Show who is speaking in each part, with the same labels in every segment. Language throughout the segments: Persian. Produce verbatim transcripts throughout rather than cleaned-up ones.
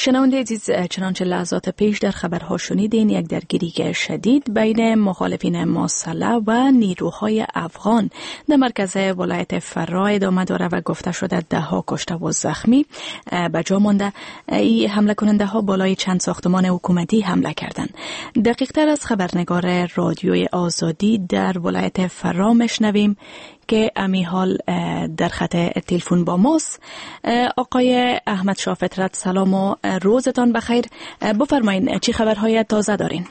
Speaker 1: شنونده عزیز، چنانچه لحظات پیش در خبرها شنیدین، یک درگیری شدید بین مخالفین مسلح و نیروهای افغان در مرکز ولایت فرا ادامه داره و گفته شده ده ها کشته و زخمی به جا مانده. این حمله کننده ها بالای چند ساختمان حکومتی حمله کردند. دقیق تر از خبرنگار رادیوی آزادی در ولایت فرا میشنویم که امی حال در خط تلفن با ماست. آقای احمد شاه فطرت، سلام و روزتان بخیر. بفرمایین چی خبرهای تازه دارین؟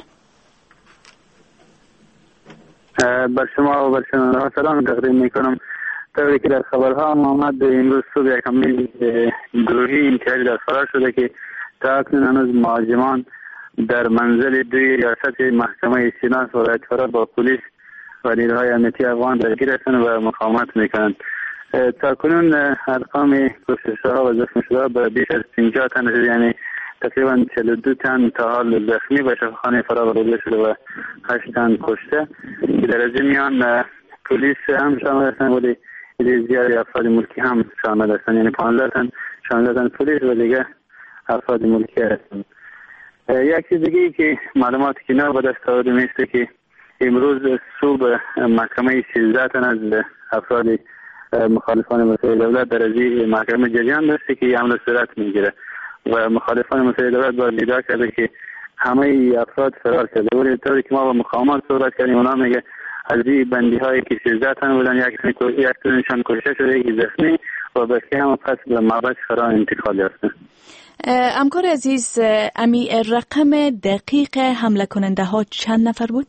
Speaker 2: بر شما و بر شما سلام تقدیم میکنم. طوری که در خبرها آمد امروز صبح یک حمله گروهی انتحاری در فرا شده که تا اکنون هنوز مهاجمان در منزل دوی ریاست محکمه سیناس ولایت فرا با پلیس و نیروهای امنیتی افغان درگیر هستند و مقاومت میکنند. تا کنون ارقام کشته‌ها و زخمی شده به بیش از پنجاه تن رسیده، یعنی تقریبا چهل و دو تن تا حال زخمی به شفاخانه فرا برده شده و هشت تن کشته که در از میان پلیس هم شامل هستند، ولی عده زیادی افراد ملکی هم شامل هستند، یعنی پانزده تن شامل هستند پلیس و دیگه افراد ملکی هستند. یک چیز دیگه ای که معلوماتی که نه به دست آورده میسته که امروز صبح محکمه سیزده تن از افراد مخالفان مسئله دولت در از محکمه جریان داشته که عمل صورت میگیره و مخالفان مسئله دولت باید ادعا کرده که همه افراد فرار کرده، ولی طوری که ما با مقاومت صحبت کردیم اونا میگه از این بندی هایی که سیزده تن بودن یک تنشان کشته شده، یکی زخمی و بقیه هم پس به محبس فرا انتقال یافته.
Speaker 1: همکار عزیز، امی رقم دقیق حمله کننده ها چند نفر بود؟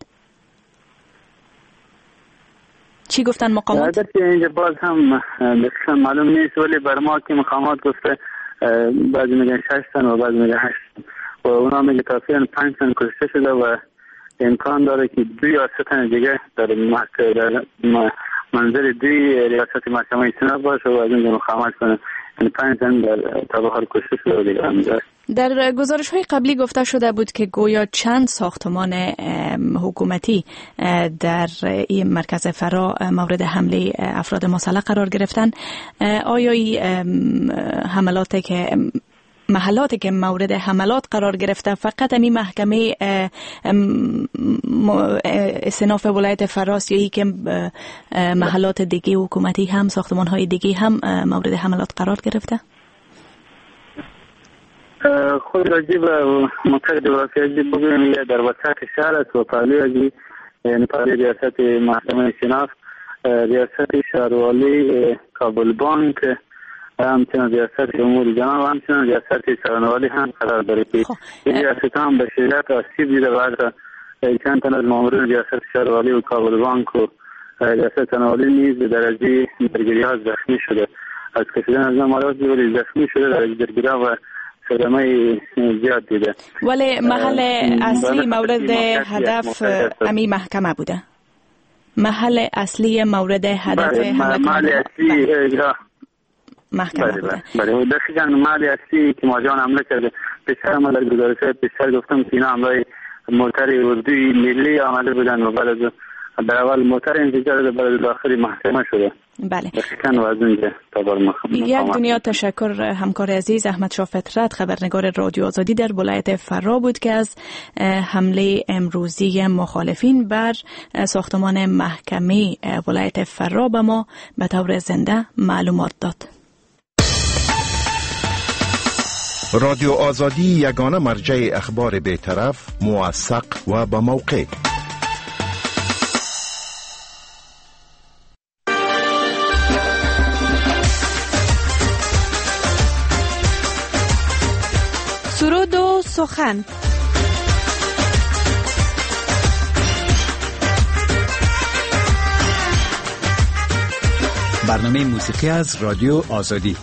Speaker 1: چی گفتن مقامات؟
Speaker 2: البته اینجا باز هم دقیقا معلوم نیست، ولی بر ما که مقامات گفته بعضی میگن شش تن و بعضی میگن هشت تن و اونا میگه تقریبا پنج تن کشته شده و امکان داره که دو یا سه تن دیگه در در منزل دوی ریاست محکمه سیناس باشه و از اینجا مقاومت کنه، یعنی پنج تن در تابحال کشته شده و دیگه هم داره.
Speaker 1: در گزارش های قبلی گفته شده بود که گویا چند ساختمان حکومتی در این مرکز فرا مورد حمله افراد مسلح قرار گرفتن. آیا این حملاتی که محلاتی که مورد حملات قرار گرفته فقط همین محکمه استئناف ولایت فراست یا ای که محلات دیگه حکومتی هم ساختمان های دیگه هم مورد حملات قرار گرفته؟
Speaker 2: خود راجع به منطقه جغرافیایی بگویم در وسط شهر است و پهلوی از یعنی پهلوی ریاست محکمه سیناس، ریاست شهروالی کابل بانک، همچنان ریاست امور جناب و همچنان ریاست سرانوالی هم قرار داره که این ریاست هم به شدت آسیب دیده و حتی چند تن از مامورین ریاست شهروالی و کابل بانک و ریاست سرانوالی نیز در از درگیری ها زخمی شده. از کشیدن از نمارات ولی زخمی شده در درگیری ها و صدمه زیاد دیده.
Speaker 1: ولی محل اصلی مورد هدف امی محکمه بوده؟ محل اصلی مورد هدف حمله
Speaker 2: محل اصلی
Speaker 1: محکمه بوده.
Speaker 2: بله دقیقاً محل اصلی که ماجرا حمله کرده. پیشتر ما در گزارش پیشتر گفتم که اینا حمله موتر اردوی ملی آمده بودن و بعد در اول موتر انفجار در داخل محکمه شده.
Speaker 1: بله.
Speaker 2: یک
Speaker 1: دنیا تشکر همکار عزیز احمد شاه فطرت، خبرنگار رادیو آزادی در ولایت فرا بود که از حمله امروزی مخالفین بر ساختمان محکمه ولایت فرا به ما به طور زنده معلومات داد.
Speaker 3: رادیو آزادی یگانه مرجع اخبار بی‌طرف، موثق و با موقع.
Speaker 4: سرود و سخن.
Speaker 5: برنامه موسیقی از رادیو آزادی.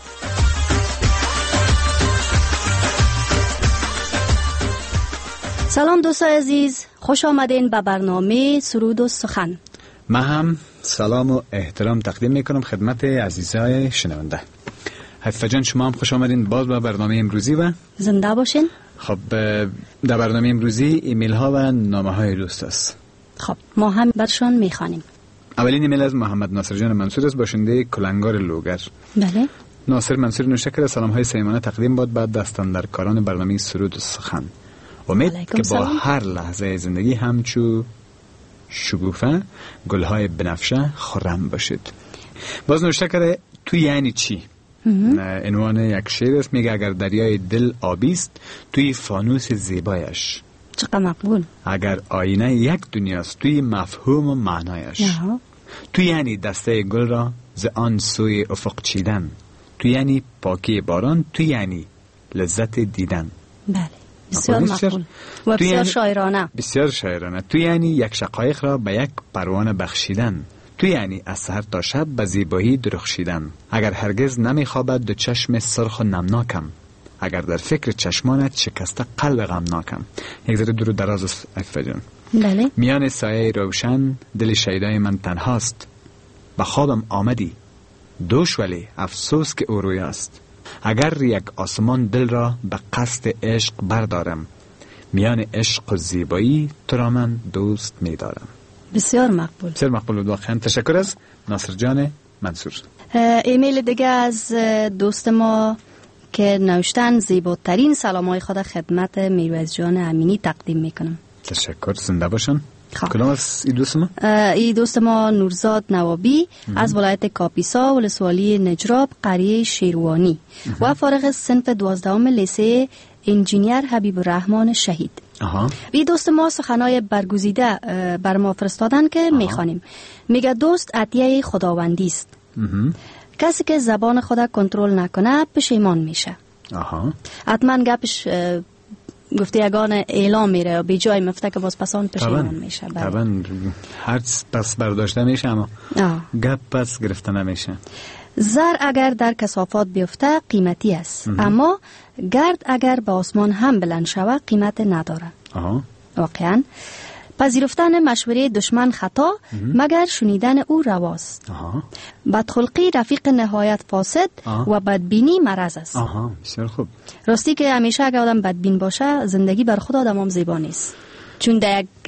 Speaker 6: سلام دوستان عزیز، خوش آمدین به برنامه سرود و سخن.
Speaker 5: من هم سلام و احترام تقدیم میکنم خدمت عزیزای شنونده. حفظ جان شما هم خوش آمدین باز به برنامه امروزی و
Speaker 6: زنده باشین.
Speaker 5: خب در برنامه امروزی ایمیل ها و نامه های دوست است.
Speaker 6: خب ما هم برشان میخوانیم.
Speaker 5: اولین ایمیل از محمد ناصر جان منصور است، باشنده کلنگار لوگر.
Speaker 6: بله.
Speaker 5: ناصر منصور نوشته کرده سلام های صمیمانه تقدیم باد بعد دستاندرکاران برنامه سرود و سخن. امید که با هر لحظه زندگی همچو شگوفه گلهای بنفشه خرم باشید. باز نوشته کرده تو یعنی چی؟ عنوان یک شعر است، میگه اگر دریای دل آبیست توی فانوس زیبایش،
Speaker 6: چقدر مقبول.
Speaker 5: اگر آینه یک دنیاست توی مفهوم و معنایش، تو یعنی دسته گل را ز آن سوی افق چیدن، تو یعنی پاکی باران، تو یعنی لذت دیدن.
Speaker 6: بله بسیار مقبول و بسیار یعنی شاعرانه.
Speaker 5: بسیار شاعرانه. تو یعنی یک شقایق را به یک پروانه بخشیدن، تو یعنی از سحر تا شب به زیبایی درخشیدن. اگر هرگز نمیخوابد دو چشم سرخ و نمناکم، اگر در فکر چشمانت شکسته قلب غمناکم. یک ذره دور و دراز است عفیفه جان.
Speaker 6: بله.
Speaker 5: میان سایه روشن دل شیدای من تنهاست، به خوابم آمدی دوش ولی افسوس که او روی است. اگر یک آسمان دل را به قصد عشق بردارم، میان عشق و زیبایی تو را من دوست می‌دارم.
Speaker 6: بسیار مقبول.
Speaker 5: بسیار مقبول واقعا. تشکر از ناصر جان منصور.
Speaker 6: ایمیل دیگه از دوست ما که نوشتن زیباترین سلامای خود خدمت میرویس جان امینی تقدیم میکنم.
Speaker 5: تشکر، زنده باشن. کدام از این دوست ما؟
Speaker 6: این دوست ما نورزاد نوابی ام. از ولایت کاپیسا ولسوالی نجراب قریه شیروانی ام. و فارغ صنف دوازدهم لیسه انجینیر حبیب الرحمن شهید. این دوست ما سخنای برگزیده بر ما فرستادن که میخوانیم. میگه دوست عطیه خداوندی است. کسی که زبان خود کنترل نکنه پشیمان میشه.
Speaker 5: آها.
Speaker 6: حتما گپش گفته یگان اعلام میره و بی جای مفته که باز پسان پشیمان میشه.
Speaker 5: طبعا هر پس برداشته میشه اما گپ پس گرفته نمیشه.
Speaker 6: زر اگر در کثافات بیفته قیمتی است، اما گرد اگر به آسمان هم بلند شود قیمت نداره.
Speaker 5: آها.
Speaker 6: واقعا پذیرفتن مشوره دشمن خطا مگر شنیدن او رواست.
Speaker 5: آها.
Speaker 6: بدخلقی رفیق نهایت فاسد آه. و بدبینی مرض است.
Speaker 5: آها بسیار خوب.
Speaker 6: راستی که همیشه اگر آدم بدبین باشه زندگی بر خود آدم هم زیبا نیست، چون در یک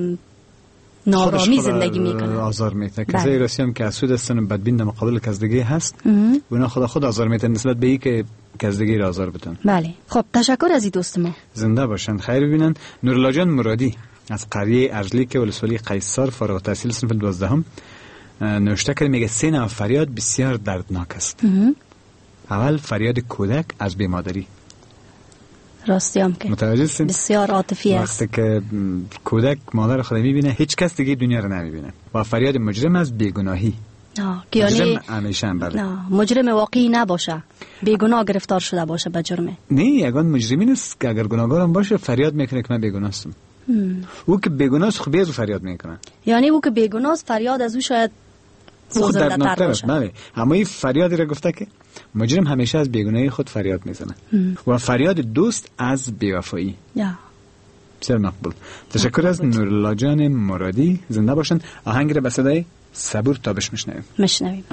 Speaker 6: نارامی زندگی میکنه،
Speaker 5: آزار میده. کسایی راستی هم که اسود هستن و بدبین در مقابل کزدگی هست اونا خدا خود آزار میده نسبت به ای که کزدگی را آزار بدن.
Speaker 6: بله. خب تشکر از این دوست ما.
Speaker 5: زنده باشن، خیر ببینن. نورالله جان مرادی از قریه ارجلی که ولسوالی قیصر فارغ التحصیل صنف دوازدهم نوشته کرده، میگه سه نوع فریاد بسیار دردناک است. اول فریاد کودک از بیمادری.
Speaker 6: راستی هم که
Speaker 5: متوجه
Speaker 6: بسیار عاطفی است.
Speaker 5: وقتی که کودک مادر خود میبینه هیچ کس دیگه دنیا رو نمیبینه. و فریاد مجرم از بیگناهی.
Speaker 6: آه یعنی
Speaker 5: مجرم همیشه هم بله.
Speaker 6: نه مجرم واقعی نباشه، بیگناه گرفتار شده باشه به جرمه.
Speaker 5: نه یگان مجرمی نیست که اگر گناهکارم باشه فریاد میکنه که من بیگناه هستم. او که بیگناه است خوبی از او فریاد میکنه. یعنی
Speaker 6: او که بیگناه است فریاد از او شاید زنده تر باشه.
Speaker 5: بله. اما این فریادی را گفته که مجرم همیشه از بیگناهی خود فریاد میزنه و فریاد دوست از بیوفایی.
Speaker 6: یا
Speaker 5: بسیار مقبول. تشکر از نورالله جان مرادی. زنده باشن. آهنگ را به صدای صبور تابش میشنویم.
Speaker 6: میشنویم.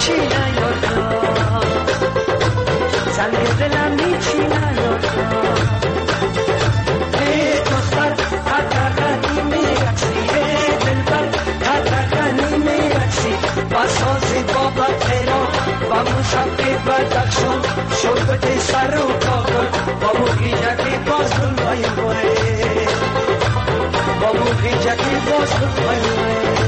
Speaker 7: میچینه یارا زنگ دلم میچینه یارا ای دختر قدقنی میرکسی ای دلبر قدقنی میرکسی با سازی بابا تیرا با موشکی بدخشان شربت سر و کاغل با موگی جکی بازدون بایی بایی با موگی جکی بازدون بایی بایی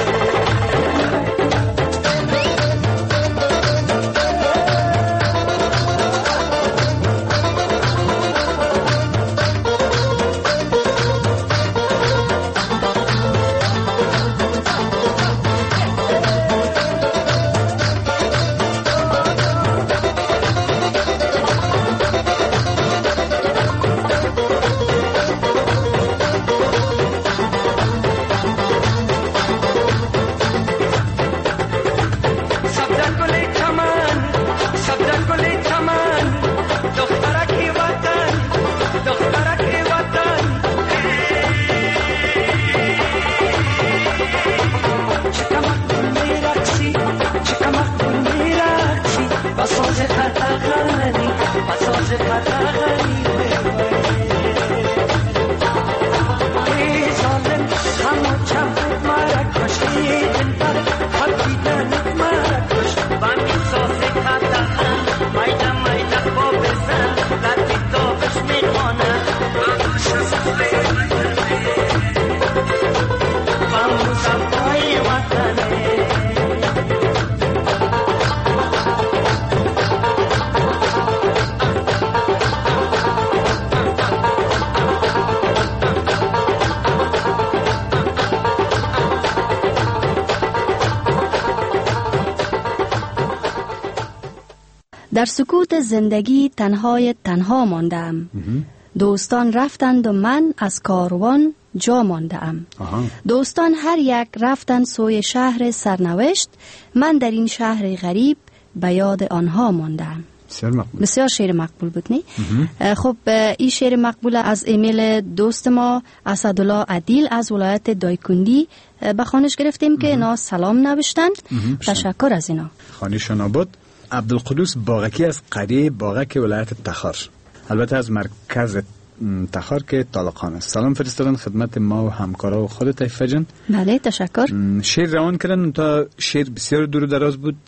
Speaker 6: در سکوت زندگی تنهای تنها ماندم. دوستان رفتند و من از کاروان جا ماندم. دوستان هر یک رفتند سوی شهر سرنوشت، من در این شهر غریب به یاد آنها ماندم.
Speaker 5: بسیار مقبول.
Speaker 6: بسیار شعر مقبول بود نی؟ خب این شعر مقبول از ایمیل دوست ما اسدالله عدیل از ولایت دایکندی به خانش گرفتیم که اینا سلام نوشتند. تشکر از اینا.
Speaker 5: خانیشان آباد. عبدالقدوس باغکی از قریه باغک ولایت تخار، البته از مرکز تخار که طالقان است. سلام فرستادن خدمت ما و همکارا و خودت عفیفه جان.
Speaker 6: بله تشکر.
Speaker 5: شعر روان کردن تا شعر بسیار دور و دراز بود،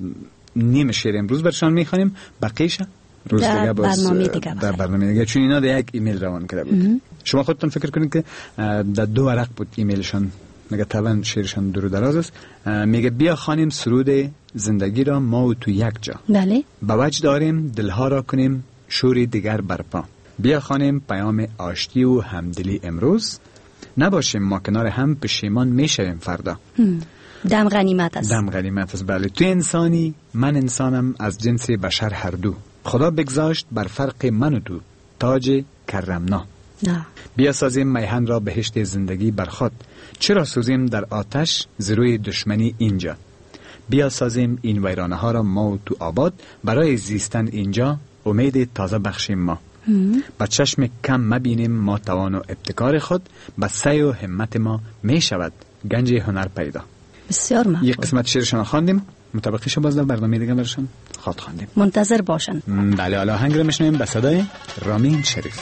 Speaker 5: نیم شعر امروز برشان میخوانیم، بقیش روز دیگه باز
Speaker 6: برنامه دیگه
Speaker 5: در برنامه دیگه، چون اینا در یک ایمیل روان کرده بود. شما خودتون فکر کنید که در دو ورق بود ایمیلشان، میگه طبعا شعرشان دور و دراز است. میگه بیا خوانیم سرود زندگی را ما و تو یک جا.
Speaker 6: بله.
Speaker 5: با وجه داریم دلها را کنیم شوری دیگر برپا. بیا خوانیم پیام آشتی و همدلی امروز، نباشیم ما کنار هم پشیمان میشویم فردا.
Speaker 6: دم غنیمت است.
Speaker 5: دم غنیمت است. بله. تو انسانی، من انسانم، از جنس بشر هر دو. خدا بگذاشت بر فرق من و تو تاج کرمنا.
Speaker 6: نه.
Speaker 5: بیا سازیم میهن را بهشت زندگی بر خود، چرا سوزیم در آتش زروی دشمنی اینجا. بیا سازیم این ویرانه ها را ما و تو آباد، برای زیستن اینجا امید تازه بخشیم ما. با چشم کم مبینیم ما توان و ابتکار خود، با سعی و همت ما می شود گنج هنر پیدا.
Speaker 6: بسیار مقبول.
Speaker 5: یک قسمت شعرشان خواندیم، مطابقیشو باز در برنامه دیگه برشان خواد خواندیم.
Speaker 6: منتظر باشن.
Speaker 5: بله. حالا آهنگ رو میشنویم به صدای رامین شریف.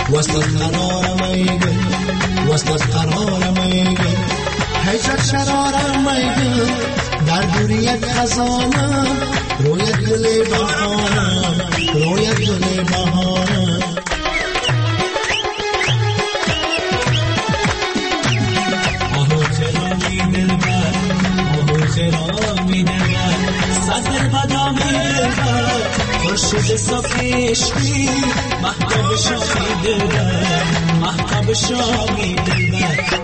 Speaker 8: وصلت قرارم ایگل وصلت قرارم ایگل هیچک شرارم ایگل در دوریت خزانم روی گل بهارم روی گل بهارم آهو چرا می دلبر آهو چرا می دلبر سفر بدا می دلبر خورشید صبح عشقی محتاب شامی دلبر محتاب شامی دلبر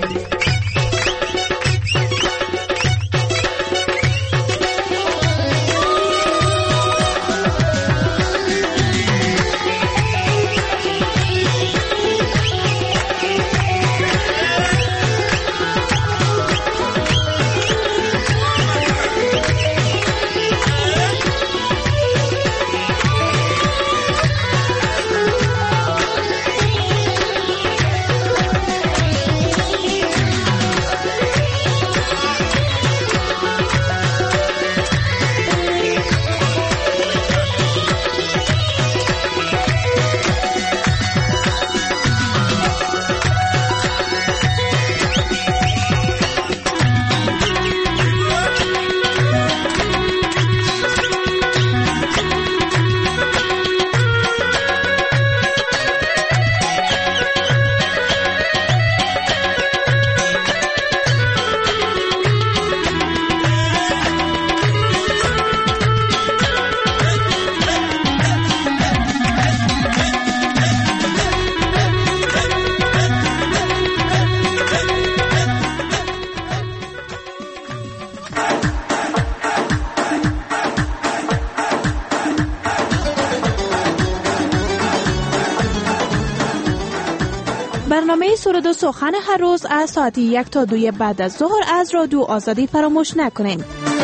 Speaker 4: برنامه سرود و سخن هر روز از ساعت یک تا دوی بعد از ظهر از رادیو آزادی فراموش نکنین.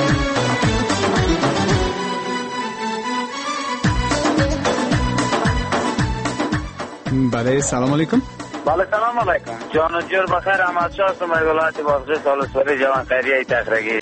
Speaker 5: بله سلام علیکم.
Speaker 2: بله سلام علیکم. جان و جور بخیر. احمد شاه هستم از ولایت بازغه سالسوری جوان خیریه تخرگی.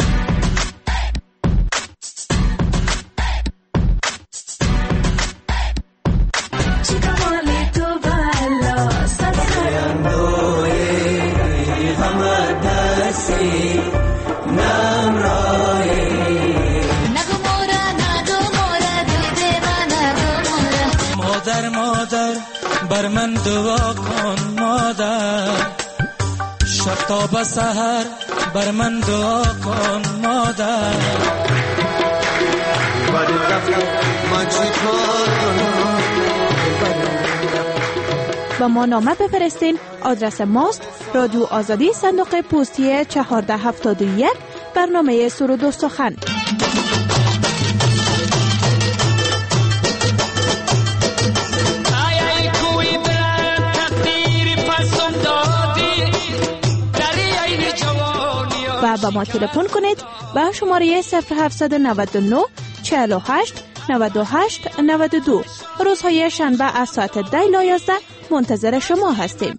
Speaker 7: بر من دعا کن مادر شب تا به سحر بر من دعا کن مادر
Speaker 4: با ما نامه بفرستین. آدرس ماست رادیو آزادی صندوق پستی چهارده هفتاد و یک برنامه سرود و سخن. و با ما تلفن کنید با شماره صفر هفت نه نه چهل و هشت نود و هشت نود و دو. روزهای شنبه از ساعت ده تا یازده منتظر شما هستیم.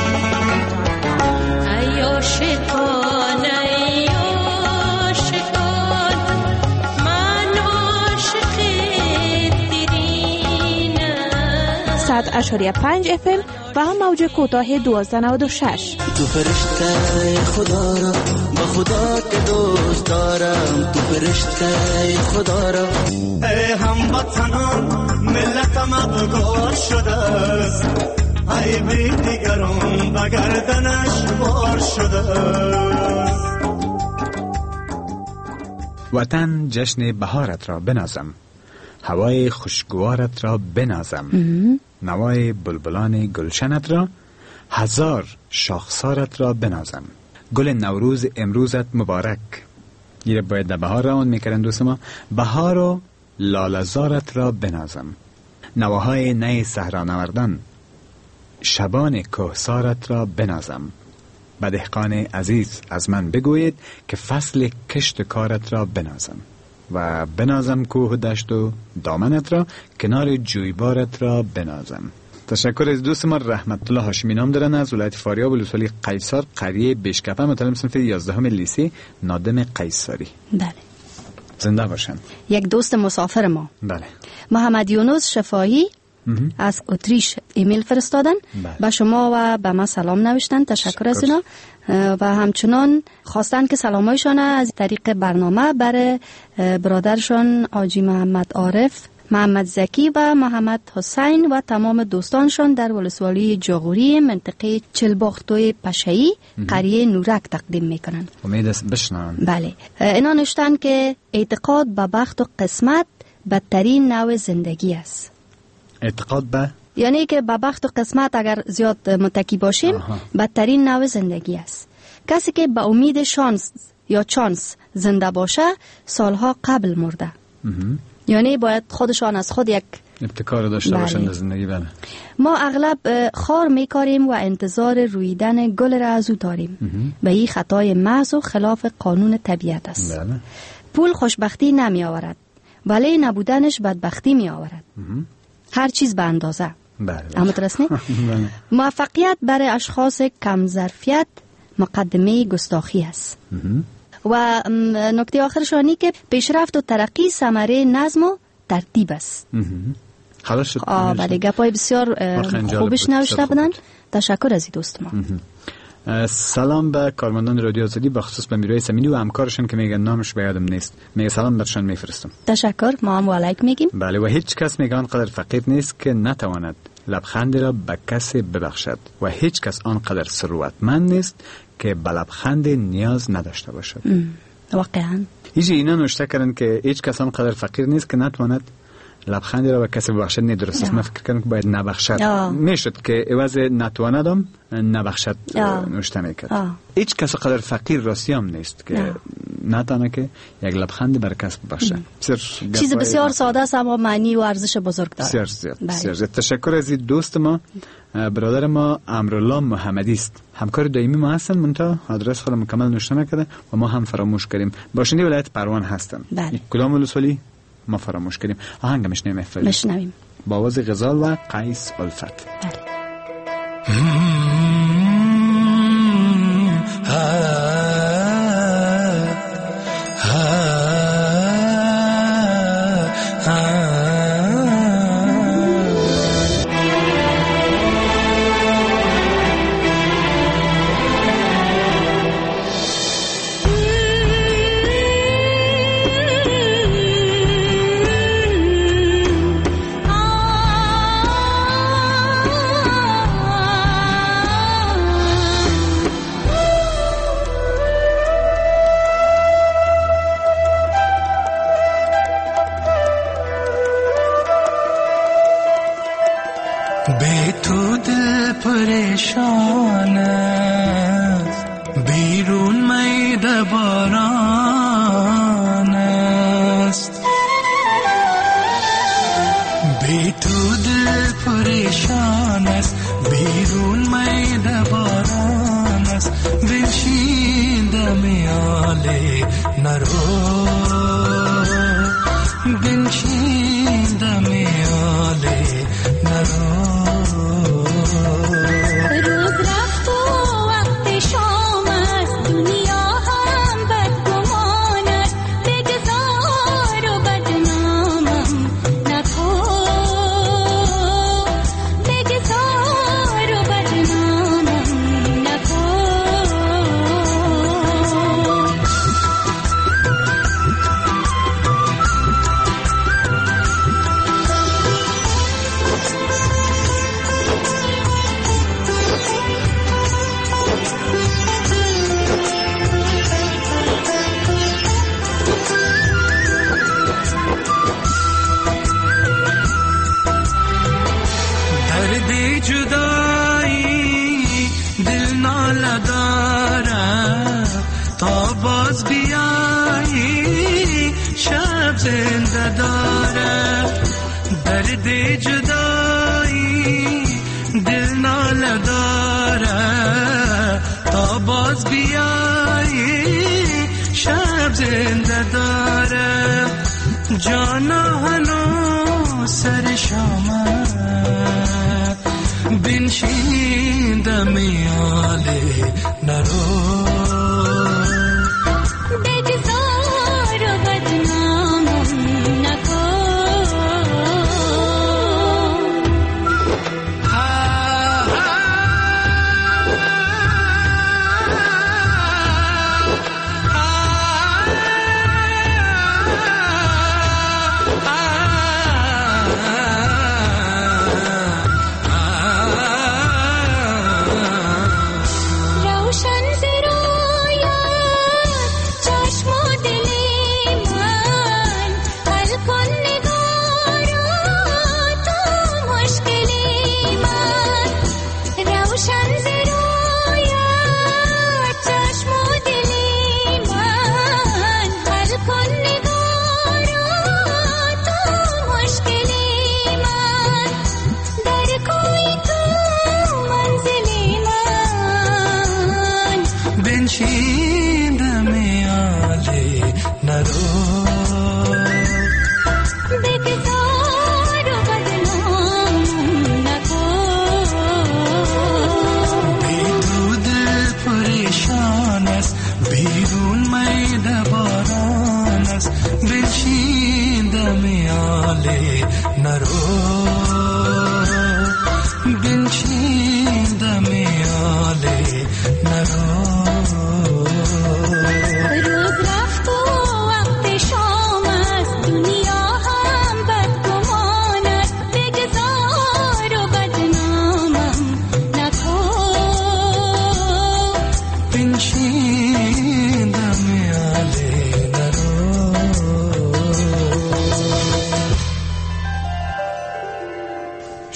Speaker 4: صد اشاریه پنج اف ام و موج کوتاه دوازده نود و شش.
Speaker 8: تو فرشته خدا را با خدا که دوست دارم تو فرشته خدا را ای هموطنان ملتم افگار شده است ای بی دیگران به گردنش بار شده است.
Speaker 5: وطن جشن بهارت را بنازم هوای خوشگوارت را بنازم نوای بلبلان گلشنت را هزار شاخسارت را بنازم گل نوروز امروزت مبارک. یه باید در بهار روان میکردن دوست ما. بهار و لالزارت را بنازم نواهای نی صحرا نوردان شبان کوهسارت را بنازم. به دهقان عزیز از من بگوید که فصل کشت کارت را بنازم و بنازم کوه و دشت و دامنت را کنار جویبارت را بنازم. تشکر از دوست ما رحمت الله هاشمی نام دارن از ولایت فاریاب ولسوالی قیصر قریه بیشکپه مطالب صنف یازدهم لیسه نادم قیصری.
Speaker 6: بله
Speaker 5: زنده باشن.
Speaker 6: یک دوست مسافر ما
Speaker 5: بله
Speaker 6: محمد یونس شفاهی از اتریش ایمیل فرستادن به شما و به ما سلام نوشتن. تشکر از اینا و همچنان خواستن که سلامایشان از طریق برنامه برای برادرشان آجی محمد عارف، محمد زکی و محمد حسین و تمام دوستانشان در ولسوالی جاغوری منطقه چلباختوی پشهی قریه نورک تقدیم میکنن.
Speaker 5: امید است بشنون.
Speaker 6: بله، اینا نوشتن که اعتقاد به بخت و قسمت بدترین نوع زندگی است.
Speaker 5: اعتقاد به
Speaker 6: یعنی که به بخت و قسمت اگر زیاد متکی باشیم بدترین نوع زندگی است. کسی که به امید شانس یا چانس زنده باشه سالها قبل مرده. یعنی باید خودشان از خود یک
Speaker 5: ابتکار داشته باشند در زندگی. بله.
Speaker 6: ما اغلب خار میکاریم و انتظار رویدن گل را از او داریم. به این خطای محض و خلاف قانون طبیعت است.
Speaker 5: بله.
Speaker 6: پول خوشبختی نمی آورد ولی نبودنش بدبختی می آورد. هر چیز به اندازه.
Speaker 5: بله.
Speaker 6: اما درسته؟ موفقیت برای اشخاص کم ظرفیت مقدمه گستاخی است. و نکته آخرشانی که پیشرفت و ترقی ثمره نظم و ترتیب است.
Speaker 5: خلاص شد.
Speaker 6: بله، گپای بسیار خوبش نوشته بودن. تشکر از این دوست ما.
Speaker 5: سلام به کارمندان رادیو آزادی، بخصوص به میرای سمینی و همکارشون که میگن نامش به یادم نیست. میگه سلام برشان میفرستم.
Speaker 6: تشکر، ما هم علیک میگیم.
Speaker 5: بله، و هیچ کس میگه آنقدر فقیر نیست که نتواند لبخندی را به کسی ببخشد و هیچ کس آنقدر ثروتمند نیست که به لبخند نیاز نداشته باشد.
Speaker 6: واقعا
Speaker 5: ایجی اینا نوشته کردن که هیچ کس آنقدر فقیر نیست که نتواند لبخندی را به کسی ببخشد. نه درست است. من فکر کنم که باید نبخشد میشد که عوض نتواندم نبخشد نوشته میکرد. هیچ کس قدر فقیر راستی هم نیست که نتانه که یک لبخندی بر کس ببخشه.
Speaker 6: چیز بسیار ساده است اما معنی و ارزش بزرگ داره.
Speaker 5: بسیار زیاد. بسیار زیاد. تشکر از این دوست ما، برادر ما امرالله محمدی است. همکار دائمی ما هستن، منتها آدرس خودم مکمل نوشته نکرده و ما هم فراموش کردیم. باشنده ولایت پروان هستن.
Speaker 6: بله.
Speaker 5: کدام ولسوالی؟ ما فراموش کردیم. آهنگ مشنویم افضل.
Speaker 6: مشنویم.
Speaker 5: با آواز غزال و قیس الفت.
Speaker 6: بله.
Speaker 7: پریشان است بیرون میده باران است، بی تو دل پریشان است بیرون میده باران است، بنشینده میاله نرو بنشینده میاله نرو. جانا هنو سر شامت بنشین دمیاله نرو بگذار و بدنامم نکن.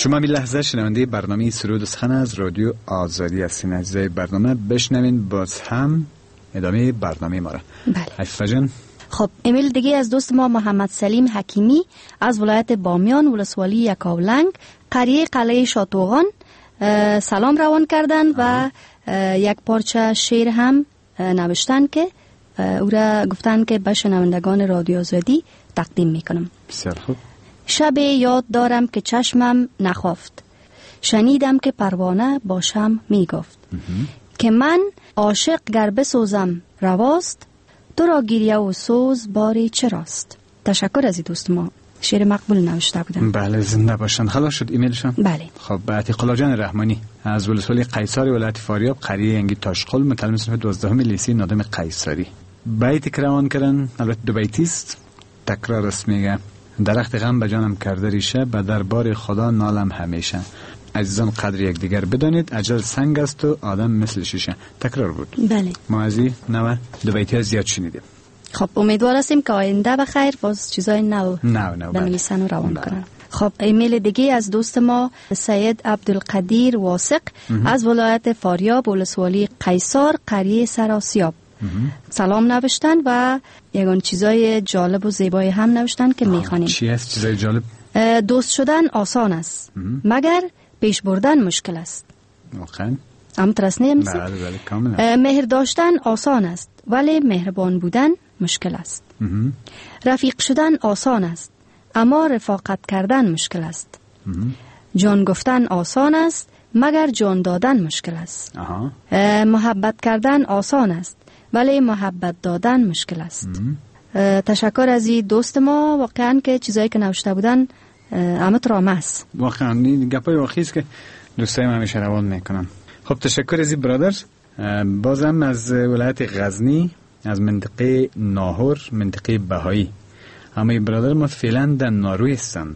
Speaker 5: شما این لحظه شنونده برنامه سرود و سخن از رادیو آزادی هستین. اجزای برنامه بشنوین باز هم ادامه برنامه ما را.
Speaker 6: بله.
Speaker 5: عفیفه جان.
Speaker 6: خب ایمیل دیگه از دوست ما محمد سلیم حکیمی از ولایت بامیان ولسوالی یکاولنگ قریه قلعه شاتوغان سلام روان کردن و یک پارچه شعر هم نوشتن که او را گفتن که به شنوندگان رادیو آزادی تقدیم میکنم.
Speaker 5: بسیار خوب.
Speaker 6: شب یاد دارم که چشمم نخافت، شنیدم که پروانه باشم میگفت که من عاشق گر بسوزم رواست، تو را گریه و سوز باری چراست. تشکر از دوست ما، شعر مقبول نوشته بودن.
Speaker 5: بله زنده باشن. خلاص شد ایمیلشان.
Speaker 6: بله.
Speaker 5: خب عتیق جان رحمانی از ولسوالی قیصاری ولایت فاریاب قریه ینگی تاشقل متعلم صنف دوازدهم لیسه نادم قیصری بیت کروان کردن. البته دو بیتی است، تکرار است. میگه درخت غم به جانم کرده ریشه، به دربار خدا نالم همیشه. عزیزان قدر یک دیگر بدانید، اجل سنگ است و آدم مثل شیشه. تکرار بود.
Speaker 6: بله.
Speaker 5: ما از این نوع دو بیتی ها زیاد شنیدیم.
Speaker 6: خب امیدوار هستیم که آینده بخیر باز چیزای نو
Speaker 5: نو نو
Speaker 6: بنویسن و روان کنن. خب ایمیل دیگه از دوست ما سید عبدالقدیر واسق از ولایت فاریاب ولسوالی قیصار قریه سراسیاب سلام نوشتن و یگان چیزای جالب و زیبای هم نوشتن که میخوانیم.
Speaker 5: چی است چیزای جالب؟
Speaker 6: دوست شدن آسان است مگر پیش بردن مشکل است.
Speaker 5: واقعا
Speaker 6: هم ترسنه هم
Speaker 5: بله بله کاملا.
Speaker 6: مهر داشتن آسان است ولی مهربان بودن مشکل است. رفیق شدن آسان است اما رفاقت کردن مشکل است. جان گفتن آسان است مگر جان دادن مشکل است. محبت کردن آسان است ولی محبت دادن مشکل است. تشکر از این دوست ما، واقعا که چیزایی که نوشته بودن همه ترامه است.
Speaker 5: واقعا این گپای واقعی است که دوستایم همیشه روان میکنن. خب تشکر از این برادر. بازم از ولایت غزنی از منطقه ناهور منطقه بهایی همه برادر ما فعلا در ناروی هستن.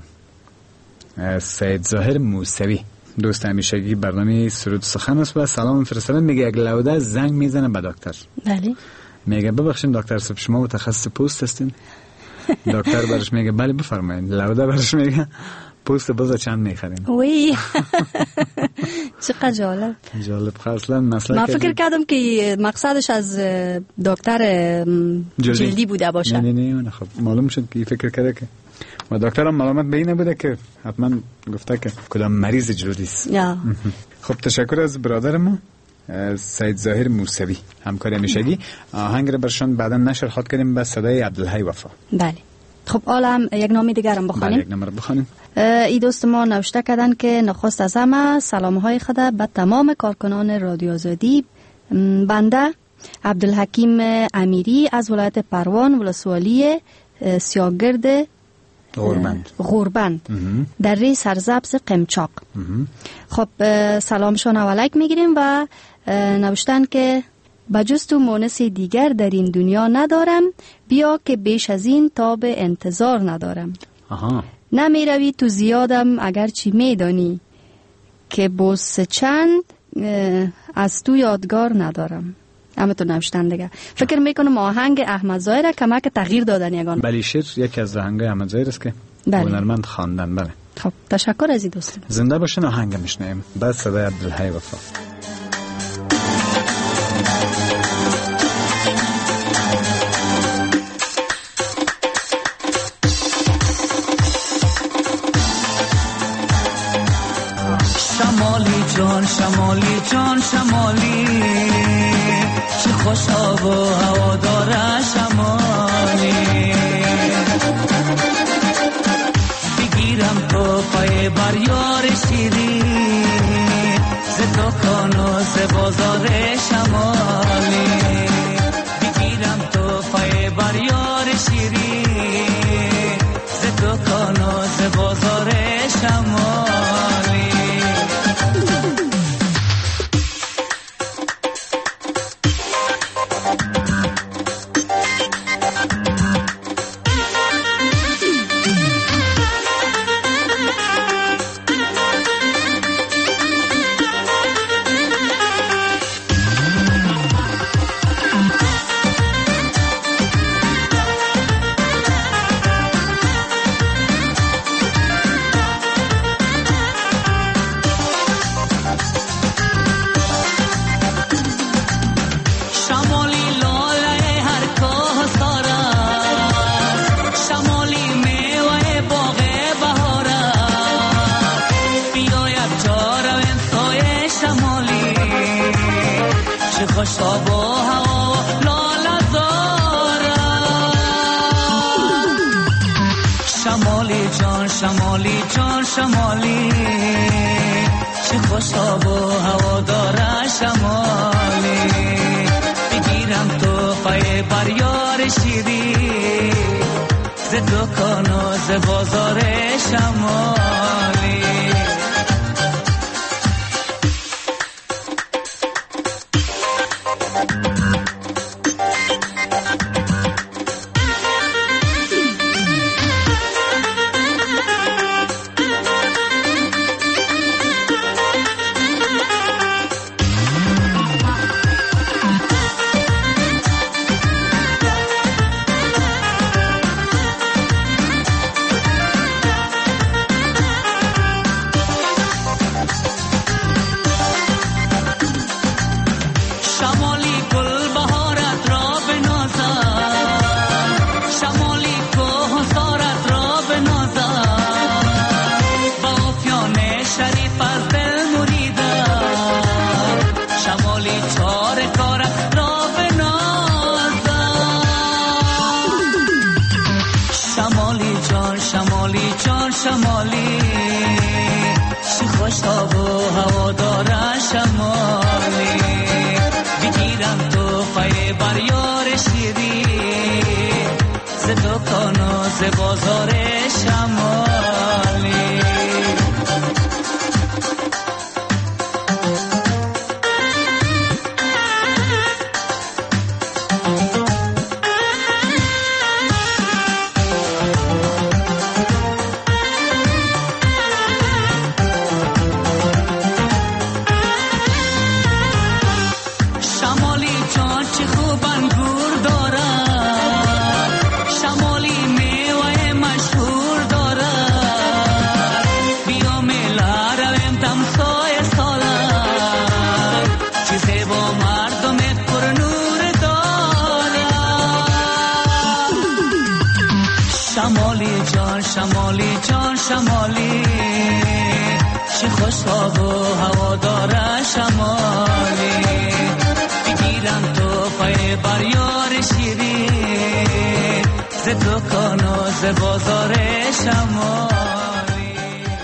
Speaker 5: سید ظاهر موسوی دوست همیشگی برنامه سرود سخن است و سلام فرستادن. میگه یک لوده زنگ میزنه به دکتر.
Speaker 6: بله.
Speaker 5: میگه ببخشید دکتر صاحب شما متخصص پوست هستین؟ دکتر برش میگه بله بفرمایید. لوده برش میگه پوست باز چند میخرین؟
Speaker 6: وی چقدر جالب.
Speaker 5: جالب اصلا مسئله.
Speaker 6: من فکر کردم که مقصدش از دکتر جلدی, جلدی بوده باشه.
Speaker 5: نه نه نه خب معلوم شد که فکر کرده که و دکتر هم معلومات به این نبوده که حتما گفته که کدام مریض جلدی است. خب تشکر از برادر ما سید ظاهر موسوی همکار همیشگی. آهنگ را برشان بعدا نشر خواهد کردیم به صدای عبدالحی وفا.
Speaker 6: بله. خب حالا هم یک نامی دیگر هم بخوانیم.
Speaker 5: بله یک نام را بخوانیم.
Speaker 6: ای دوست ما نوشته کردن که نخست از همه سلام های خود به تمام کارکنان رادیو آزادی. بنده عبدالحکیم امیری از ولایت پروان ولسوالی سیاگرد
Speaker 5: غوربند
Speaker 6: غوربند در ری سرزبز قمچاق. خب سلامشان اولیک میگیریم و نوشتن که بجز تو مونس دیگر در این دنیا ندارم، بیا که بیش از این تاب انتظار ندارم.
Speaker 5: آها.
Speaker 6: نمی روی تو زیادم اگرچی میدانی که بوس چند از تو یادگار ندارم. اما تو نوشتن دیگه فکر میکنم آهنگ احمد ظاهر کمک تغییر دادن یگان.
Speaker 5: بله شعر یکی از آهنگای احمد ظاهر است که هنرمند خواندن. بله.
Speaker 6: خب تشکر از این دوست.
Speaker 5: زنده باشن. آهنگ میشنویم بعد صدای عبدالحی وفا.
Speaker 7: شمالی جان شمالی جان شمالی چه خوش آب و هوا داره شمالی، بگیرم تو پای بر یار شیری ز دکان و ز بازار شمالی، بگیرم تو پای بر یار شیری ز دکان و ز بازار شمالی. جان شمالی چه خوشا و هوا داره شمالی بگیرم تو پای بر یار شیری ز دکان و ز بازار شمالی شمالی چی خوشا و هوا داره شمالی بگیرم تو پای بر یار شیری ز دکان و ز بازار شمالی شمالی جان شمالی چه خوشا و هوا داره شمالی بگیرم تو پای بر یار شیری ز دکان و ز بازار شمالی.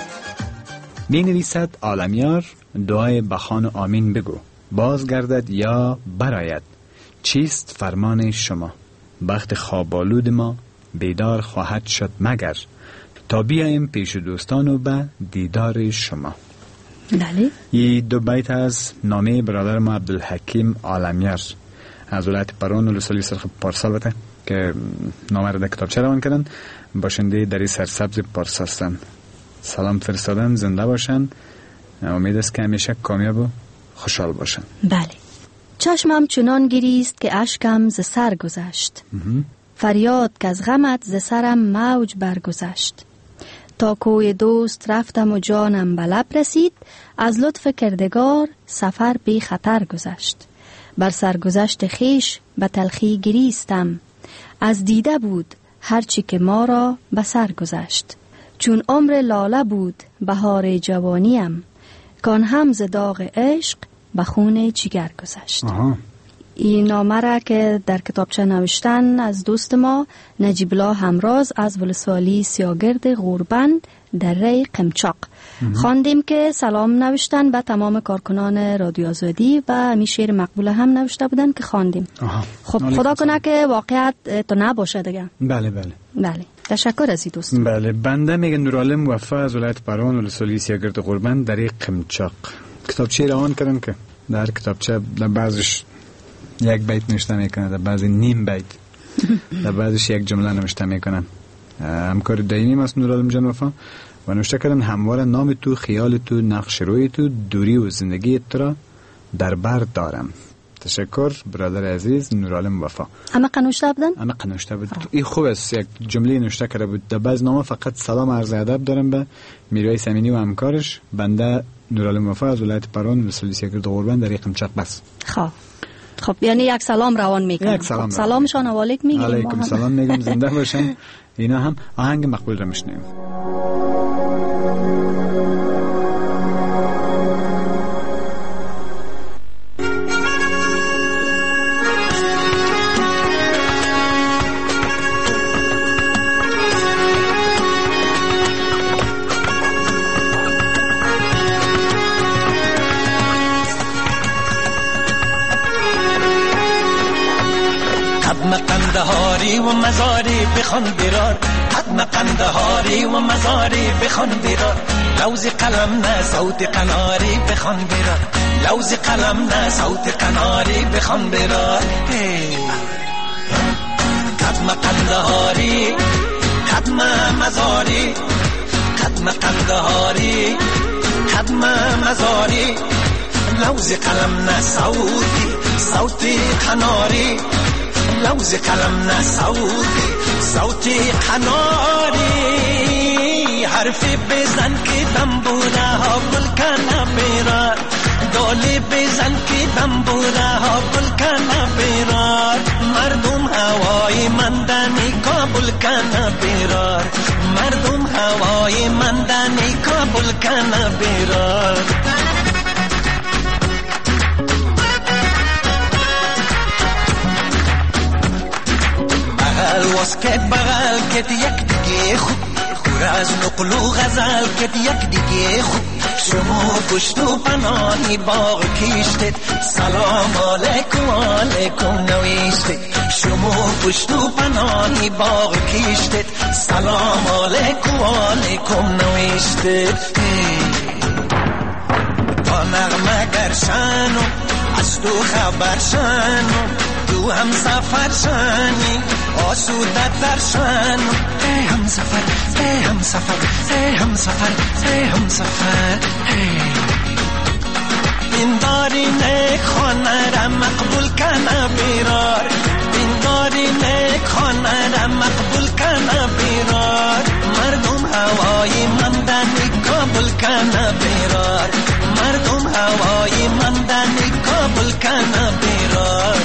Speaker 5: می نویسد عالمیار دعای بخوان و آمین بگو بازگردد یا براید چیست فرمان شما بخت خوابالود ما بیدار خواهد شد مگر تا بیاییم پیش دوستان و به دیدار شما.
Speaker 6: بله.
Speaker 5: این دو بیت از نامه برادر ما عبدالحکیم عالمیار از ولایت پرون ولسوالی سرخ پارسا بته که نامه را در کتابچه روان کردن. باشنده در سرسبز پارسا هستند. سلام فرستادن، زنده باشن. امید است که همیشه کامیاب و خوشحال باشن.
Speaker 6: بله. چشمم چنان گریست که اشکم ز سر گذشت. فریاد که از غمت ز سرم موج برگذشت. تا کوی دوست رفتم و جانم به لب رسید از لطف کردگار سفر بی خطر گذشت. بر سرگذشت خیش به تلخی گریستم از دیده بود هرچی که ما را به سر گذشت. چون عمر لاله بود بهار جوانیم کان هم ز داغ عشق به خون جگر گذشت. آها. این نامه را که در کتابچه نوشتن از دوست ما نجیب الله همراز از ولسوالی سیاگرد غوربند در ری قمچاق خواندیم که سلام نوشتن به تمام کارکنان رادیو آزادی و همی شعر مقبول هم نوشته بودن که خواندیم. خب خدا کنه که واقعیت تو نباشه دیگه.
Speaker 5: بله بله
Speaker 6: بله تشکر از این دوست.
Speaker 5: بله بنده میگه نورالم وفا از ولایت پرون ولسوالی سیاگرد غوربند در ری قمچاق کتابچه روان کردن که در کتابچه در بعضش یک بیت نوشته میکنه، در بعضی نیم بیت، در بعضش یک جمله نوشته میکنن. همکار دائمی است نورالم جان وفا و نوشته کردن همواره نام تو، خیال تو، نقش روی تو، دوری و زندگی تو را در بر دارم. تشکر برادر عزیز نورالم وفا.
Speaker 6: اما قنوشته بودن؟
Speaker 5: اما قنوشته بود. این خوب است یک جمله نوشته کرده بود. در بعض نامه فقط سلام عرض ادب دارم به میرویس امینی و همکارش. بنده نورالم وفا از ولایت پرون ولسوالی سیاگرد غوربند در ری قمچاق بس.
Speaker 6: خب خب یعنی یک سلام روان میکنم.
Speaker 5: یک سلام.
Speaker 6: خب سلامشان و علیکم میگیم.
Speaker 5: علیکم سلام میگم زنده باشن. اینا هم آهنگ مقبول را میشنیم.
Speaker 7: قندهاری و مزاری بخوان برار، حتما قندهاری و مزاری بخوان برار. لوز قلم نه صوت قناری بخوان برار، لوز قلم نه صوت قناری بخوان برار. حتما قندهاری، حتما مزاری، حتما قندهاری، حتما مزاری. لوز قلم نه صوتی، صوتی قناری. لوز قلم نه صوتی، صوتی قناری. حرفی بزن که دنبوره ها گل کنه بیرار، دالی بزن که دنبوره ها گل کنه بیرار. مردم هوای مندنی کابل کنه بیرار، مردم هوای مندنی کابل کنه بیرار. بغل واسکت بغل کت یک دیگه خوب، خور از نقل و غزل کت یک دیگه خوب. شما پشت و پناهی باغ کشتید، سلام علیکم علیکم نوشتید. شما پشت و پناهی باغ کشتید، سلام علیکم علیکم نوشتید. تا نغمه گرشنو از تو خبر شنو، تو هم سفر شنی آسوده تر شنو. ای هم سفر، ای هم سفر، ای هم سفر، ای هم سفر. این داری نیک خانه را مقبول کنه بیرار، این داری نیک خانه را مقبول کنه بیرار. مردم هوای مندنی کابل کنه بیرار، مردم هوای مندنی کابل کنه بیرار.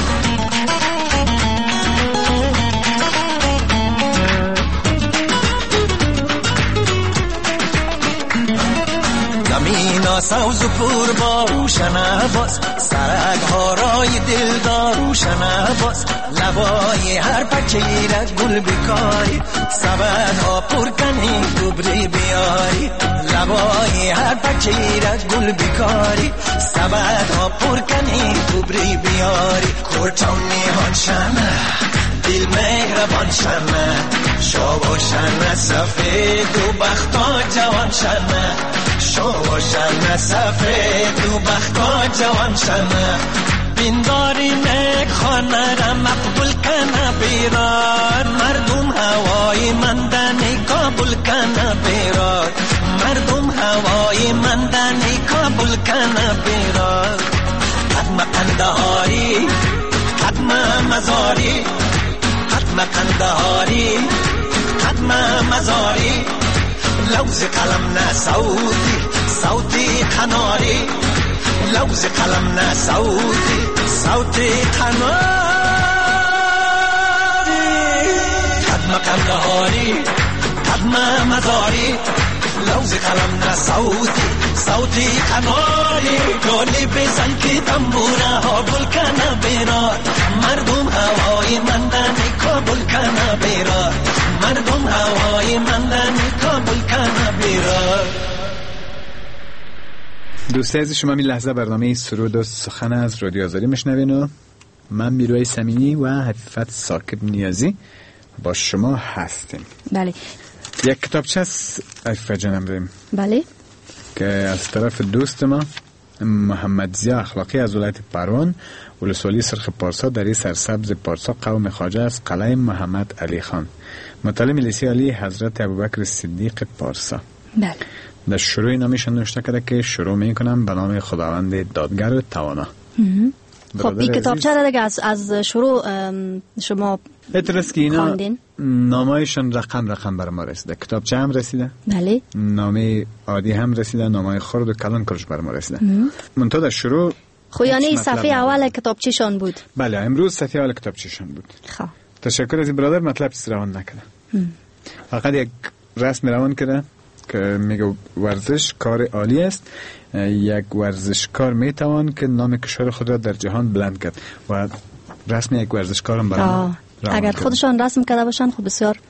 Speaker 7: زمین سوز و پر با روشن باز، سرک ها رای دل دار روشن باز. لبای هر پچه را گل بکاری، سبد ها پر کنی گبری بیاری. لبای هر پچه را گل بکاری، سبد ها پر کنی گبری بیاری. کورچون نیهان شنه دل مهربان شنه، شو شنه سفید و بختا جوان شنه، شو شنه سفید و بختا جوان شنه. بینداری نیک خانه را مقبول کنه بیرار، مردم هوای مندنی کابل کنه بیرار، مردم هوای مندنی کابل کنه بیرار. حتما قندهاری، حتما مزاری، حتما قندهاری، حتما مزاری. لوز قلم نه صوتی، صوتی قناری. لوز قلم نه صوتی، صوتی قناری. حتما قندهاری، حتما مزاری. لوز قلم نه صوتی، صوتی قناری. گلی بزن که تنبوره ها گل کنه بیرار، مردم هوای مندنی کابل کنه بیرار، مردم هوای مندنی کابل کنه بیرار.
Speaker 5: دوسته از شما این لحظه برنامه سرود و سخن از رادیو آزادی میشنوین و من میروی سمینی و حفیفت ساکب نیازی با شما هستیم.
Speaker 6: بله.
Speaker 5: یک کتابچه از حفیفت جانم داریم.
Speaker 6: بله.
Speaker 5: که از طرف دوست ما محمد ضیا اخلاقی از ولایت پروان ولسوالی سرخ پارسا در این سرسبز پارسا قوم خواجه از قلعه محمد علی خان مطالعه ملیسی علی حضرت ابوبکر صدیق پارسا.
Speaker 6: بله. در
Speaker 5: شروع نامیشان نوشته کرده که شروع میکنم به نام خداوند دادگر و توانا.
Speaker 6: خب این کتابچه را دیگه از از شروع شما
Speaker 5: اعتراض که اینا نامایشان رقم رقم بر ما رسیده. کتابچه هم رسیده،
Speaker 6: بله،
Speaker 5: نامه عادی هم رسیده، نامه خرد و کلان کلش بر ما رسیده. منتها در شروع
Speaker 6: خو یعنی صفحه اول کتابچه شان بود.
Speaker 5: بله امروز صفحه اول کتابچه شان بود.
Speaker 6: خب
Speaker 5: تشکر از برادر، مطلب چیز روان نکنه. فقط یک رسم روان کرده که میگه ورزش کار عالی است، یک ورزشکار میتوان که نام کشور خود را در جهان بلند کرد و رسم یک ورزشکارم برام
Speaker 6: اگر خودشان رسم کرده باشن خب بسیار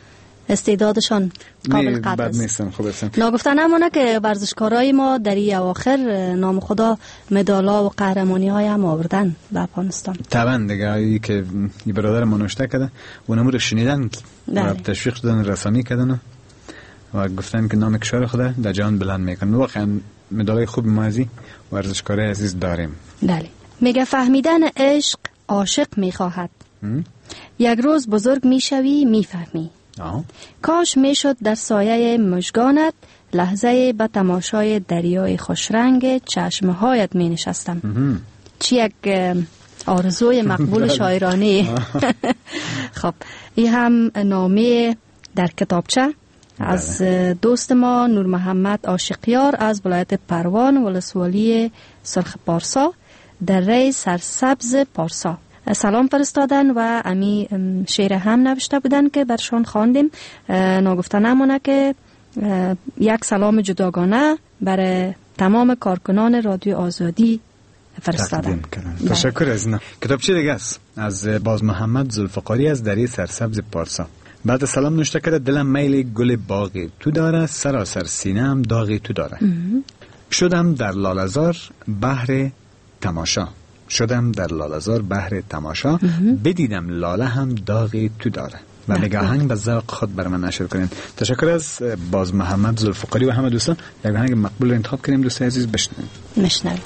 Speaker 6: استعدادشان قابل قدر است.
Speaker 5: نیستن. خوب هستن.
Speaker 6: ناگفته نمونه که ورزشکارای ما در این اواخر نام خدا مدالا و قهرمانی های هم آوردن به افغانستان.
Speaker 5: طبعا دیگه ای که این برادر ما نوشته کرده و نمور شنیدن و تشویق دادن، رسانی کردن و گفتن که نام کشور خدا در جهان بلند میکنن. واقعا مدالای خوب ما از این ورزشکارای عزیز داریم.
Speaker 6: بله. میگه فهمیدن عشق عاشق میخواهد. یک روز بزرگ میشوی میفهمی.
Speaker 5: آه.
Speaker 6: کاش میشد در سایه مژگانت لحظه به تماشای دریای خوشرنگ چشمهایت می نشستم. چی یک آرزوی مقبول شاعرانه. خب این هم نامه در کتابچه از دوست ما نور محمد عاشقیار از ولایت پروان ولسوالی سرخ پارسا در ری سرسبز پارسا سلام فرستادن و امی شعر هم نوشته بودن که برشان خواندیم. ناگفته نمونه که یک سلام جداگانه برای تمام کارکنان رادیو آزادی فرستادن.
Speaker 5: تشکر از اینا. کتابچه دیگه است از باز محمد ذوالفقاری از دری سرسبز پارسا. بعد سلام نوشته کرده دلم میل گل باغی تو داره، سراسر سینه‌ام داغی تو داره. شدم در لاله‌زار بحر تماشا شدم در لاله‌زار بحر تماشا بدیدم لاله هم داغی تو داره و میگه آهنگ به ذوق خود بر من نشر کنین. تشکر از باز محمد ذوالفقاری و همه دوستان. یک آهنگ مقبول رو انتخاب کنیم دوست عزیز بشنویم.
Speaker 6: مشنویم.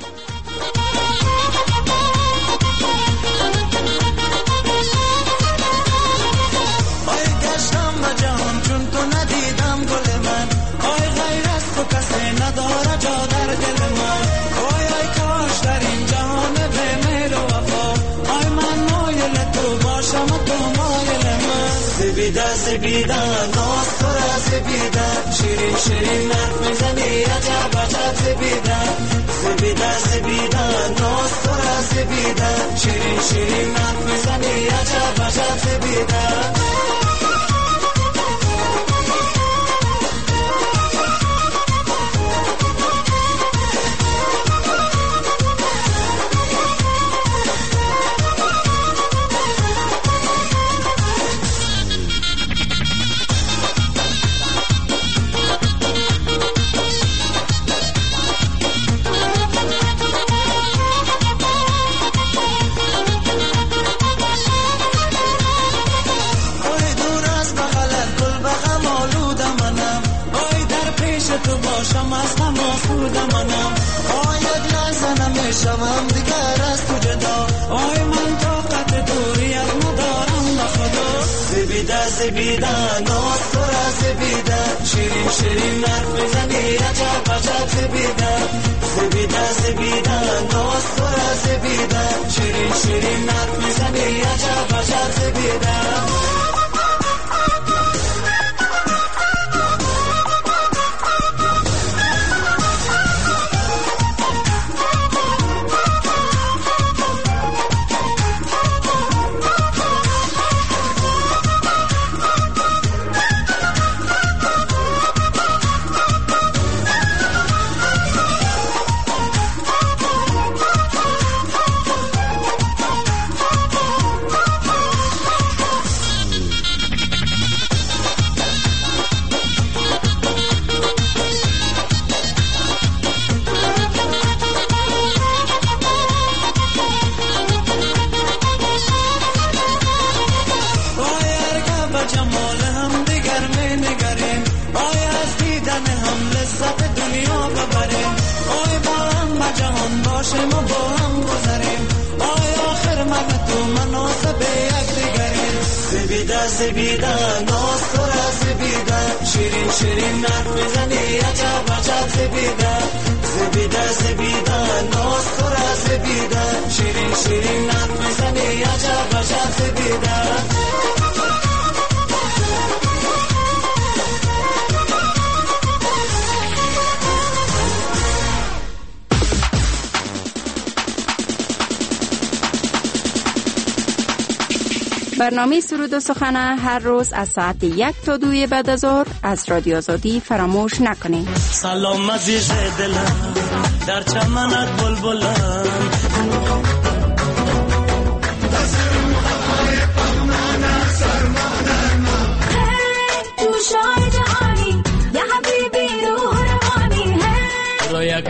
Speaker 8: زبیده ناز تو را زبیده شیرین شیرین حرف میزنی عجب عجب زبیده زبیده زبیده ناز تو را زبیده شیرین شیرین حرف میزنی عجب عجب زبیده شمم دیگر از تو جدا آی من طاقت دوریت ندارم بخدا زبیده زبیده ناز تو را زبیده شیرین شیرین حرف میزنی عجب عجب زبیده زبیده زبیده ناز تو را زبیده شیرین شیرین حرف میزنی عجب عجب زبیده زبیده ناز تو را زبیده شیرین شیرین حرف میزنی عجب عجب زبیده زبیده زبیده ناز تو را زبیده شیرین شیرین حرف میزنی عجب عجب زبیده
Speaker 9: برنامه سرود و سخن هر روز از ساعت یک تا دوی بعد از ظهر از رادیو آزادی فراموش نکنید.
Speaker 8: سلام عزیز دلم در چمنت بلبلم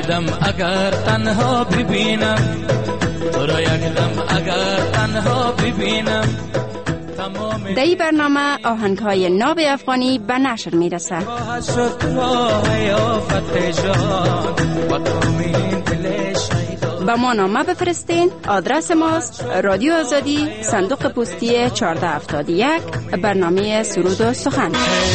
Speaker 10: دم اگر تنها ببینم، تو را یک دم اگر تنها ببینم.
Speaker 9: در این برنامه آهنگ‌های ناب افغانی به نشر میرسه. با ما نامه بفرستین. آدرس ماست رادیو آزادی، صندوق پستی چهارده هفتاد و یک، برنامه سرود و سخن.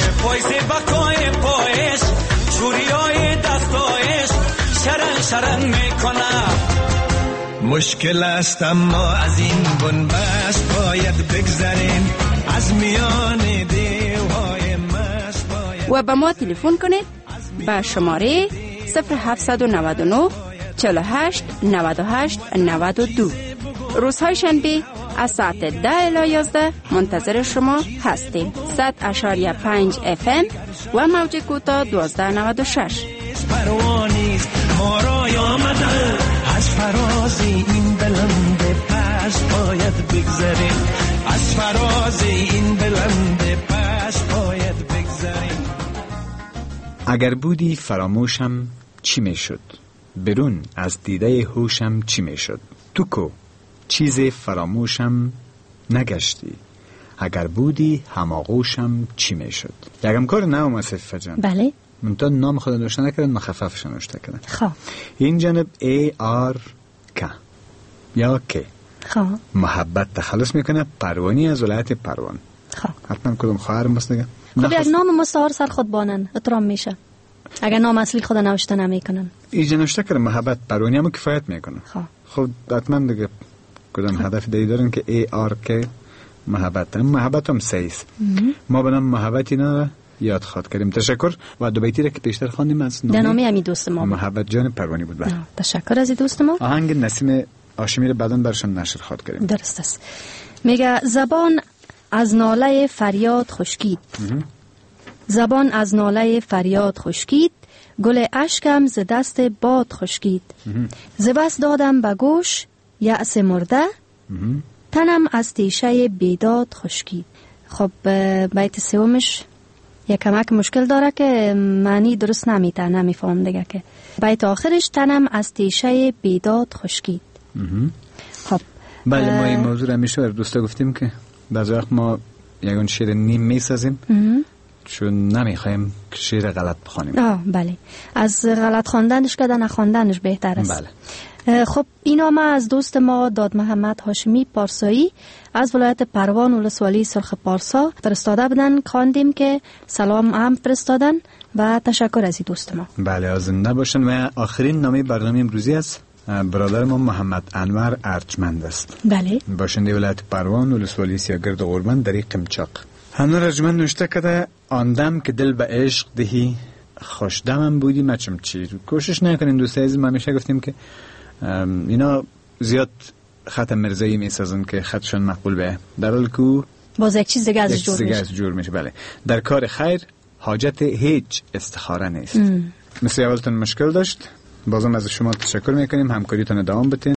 Speaker 11: مشکل است اما از این بنبست باید بگذریم، از میان دیوهای مست باید.
Speaker 9: و به ما تلفن کنید به شماره صفر هفتصد و نود و نه چهل و هشت نود و هشت نود و دو. روزهای شنبه از ساعت ده الی یازده منتظر شما هستیم. صد اشاریه پنج اف ام و موج کوتاه دوازده نود و شش.
Speaker 11: پروانیست ما رای آمده، از فراز این بلند پس باید بگذریم، از فراز این بلند پس باید بگذریم.
Speaker 5: اگر بودی فراموشم چی میشد؟ برون از دیده هوشم چی میشد؟ تو کو چیز فراموشم نگشتی؟ اگر بودی هماغوشم چی میشد؟ یکم کار نو مصفه جان.
Speaker 6: بله.
Speaker 5: منتها نام خود نوشته نکردن، مخففش نوشته کردن.
Speaker 6: خواه
Speaker 5: این جانب ای آر که یا که
Speaker 6: خواه
Speaker 5: محبت تخلص میکنه پروانی از ولایت پروان.
Speaker 6: خواه
Speaker 5: حتما کدوم خواهر مست دیگه.
Speaker 6: خب یک نام مستعار سر خود بانن اترام میشه اگر نام اصلی خود نوشته نمیکنن.
Speaker 5: اینجا نوشته کرده محبت پروانی هم کفایت میکنه.
Speaker 6: خواه
Speaker 5: خب حتما دیگه کدوم هدف دیگه دارن که ای آر که محبت هم محبت هم سیست. ما بنام محبتی نه یاد خواد کردیم. تشکر. و دو بیتی را که پیشتر خواندیم از
Speaker 6: نامی, نامی همی دوست ما
Speaker 5: محبت جان پروانی بود. بله.
Speaker 6: تشکر از دوست ما.
Speaker 5: آهنگ نسیم هاشمی را بعداً برشان نشر خواد کردیم.
Speaker 6: درست است. میگه زبان از ناله فریاد خشکید، زبان از ناله فریاد خشکید، گل اشکم ز دست باد خشکید، ز بس دادم به گوش یأس مرده، تنم از تیشه بیداد خشکید. خب بیت سومش یک کمک مشکل داره که معنی درست نمیته، نمیفهم دیگه. که بیت آخرش تنم از تیشه بیداد خشکید. خب
Speaker 5: بله ما این موضوع را میشه دوستا گفتیم که بعضی وقت ما یکون شعر نیم میسازیم چون نمیخوایم که شعر غلط بخوانیم.
Speaker 6: آه بله، از غلط خواندنش که نخواندنش بهتر است.
Speaker 5: بله.
Speaker 6: خب این نامه از دوست ما داد محمد هاشمی پارسایی از ولایت پروان ولسوالی سرخ پارسا فرستاده بودن. خواندیم که سلام هم فرستادن و تشکر از این دوست ما.
Speaker 5: بله از زنده باشن. و آخرین نامه برنامه امروزی است برادر ما محمد انور ارجمند است.
Speaker 6: بله.
Speaker 5: باشنده ولایت پروان ولسوالی سیاگرد غوربند در قمچاق. انور ارجمند نوشته کرده آن دم که دل به عشق دهی خوش دمم بودی مچم چی. کوشش نکنین دوستای عزیز، ما همیشه گفتیم که اینا زیاد خط مرزایی میسازن که خطشون مقبول به، در حالی که
Speaker 6: باز یک چیز دیگه ازش جور میشه.
Speaker 5: جور میشه. بله. در کار خیر حاجت هیچ استخاره نیست. مثل اولتون مشکل داشت، بازم از شما تشکر میکنیم، همکاریتون دوام بتین.